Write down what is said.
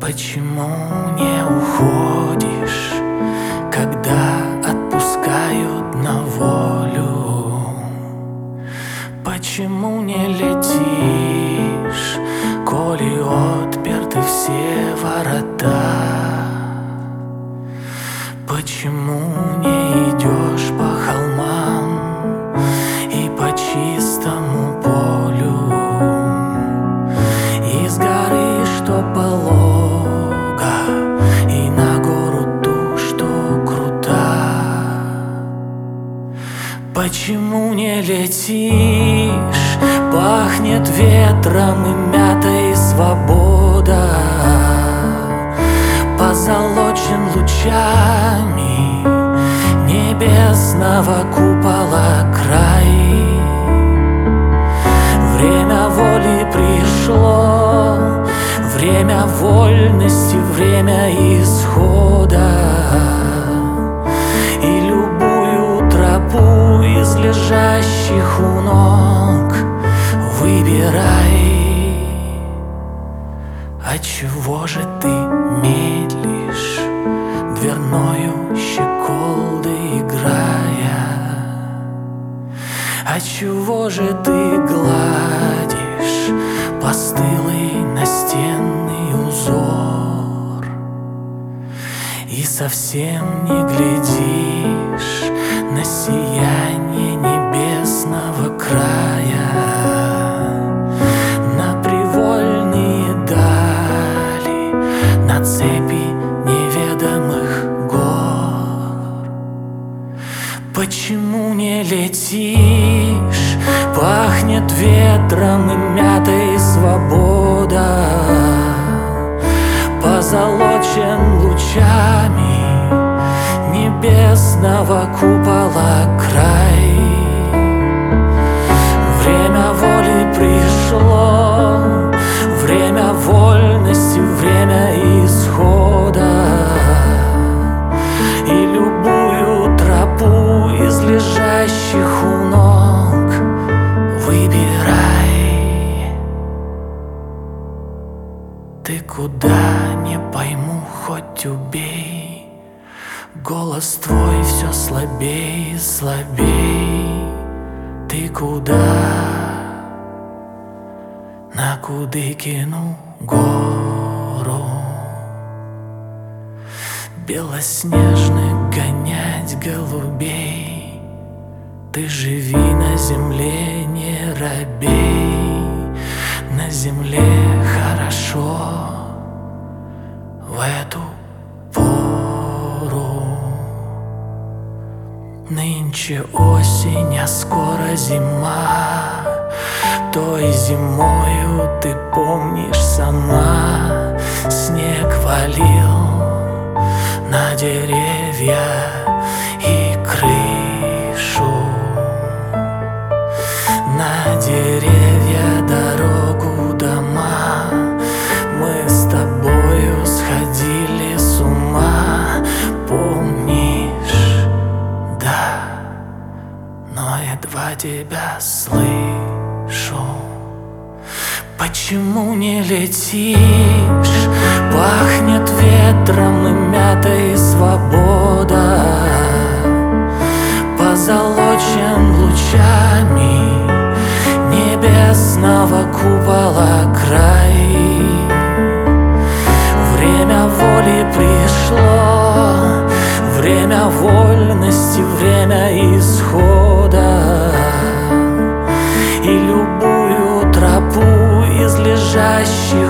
Почему не уходишь, когда отпускают на волю? Почему не летишь, коли отперты все ворота? Почему не идешь по холмам и по чистому полю? Из горы, что полога, и на гору ту, что крута. Почему не летишь? Пахнет ветром и мятой свобода. Позолочен лучами небесного купола край. Время воли пришло, время вольности, время исхода. И любую тропу из лежащих у ног выбирай. Отчего же ты медлишь, дверною щеколдой играя? Отчего же ты гладишь постылый настенный узор и совсем не глядишь на сияние небесного края, на привольные дали, на цепи неведомых гор? Почему не летишь? Пахнет ветром и мятой свобода. Позолочен лучами небесного купола край. Время воли пришло, время вольности, время исхода. И любую тропу из лежащих у ног выбирай. Ты куда, не пойму, хоть убей. Голос твой все слабей и слабей. Ты куда? На Кудыкину гору белоснежных гонять голубей. Ты живи на земле, не робей. На земле хорошо в эту пору. Нынче осень, а скоро зима. Той зимою, ты помнишь сама, снег валил на деревья и крышу. На деревья, дорогу, дома. Мы с тобою сходили с ума, помнишь? Да, но едва тебя слышу. Почему не летишь? Пахнет ветром и мятой свобода. Позолочен лучами небесного купола край. Время воли пришло, время вольности, время исхода. И любую тропу из лежащих